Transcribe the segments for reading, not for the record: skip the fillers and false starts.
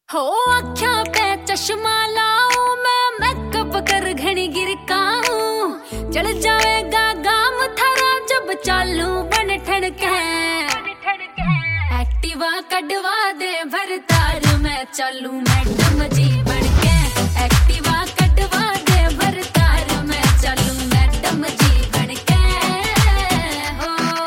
हो आख्या पे चश्मा लाऊं मैं, मेकअप कर घनी गिरका हूँ। चढ़ जाएगा गाम थारा जब चालू बन ठनके। एक्टिवा कटवा दे भरतार में चालू मैडम जी बनके। एक्टिवा कटवा दे भरतार में चालू मैडम जी बनके। हो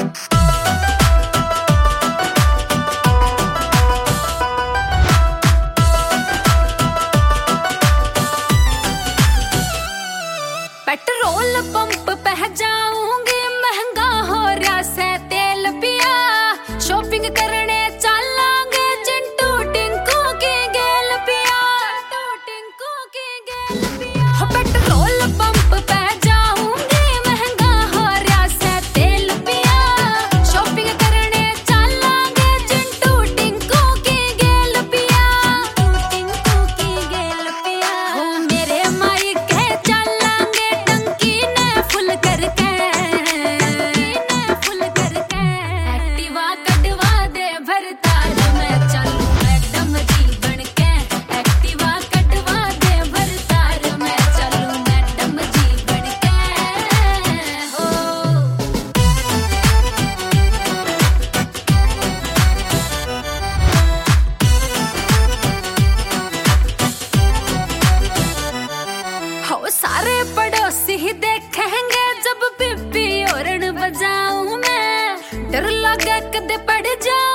पेट्रोल पंप पे जाऊंगी, महंगा हो रहा से तेल पिया। शॉपिंग करने चलांगे चिंटू टिंकू की गेल पिया। टिंकू की गेल पिया। हो पेट्रोल पंप पे जाऊंगी, महंगा हो रहा से तेल पिया। शॉपिंग करने चलांगे चिंटू टिंकू की गेल पिया। टिंकू की गेल पिया। हो मेरे माई के चलांगे टंकी ने फुल करके। एक्टिवा कटवा दे भरतार में चालू मैडम जी बनके। एक्टिवा कटवा दे भरतार में चालू मैडम जी बनके। हो हो सारे पड़ोसी ही देखेंगे जब पिप्पी हॉर्न बजाऊं मैं। डर लगे कदे पड़ जाऊं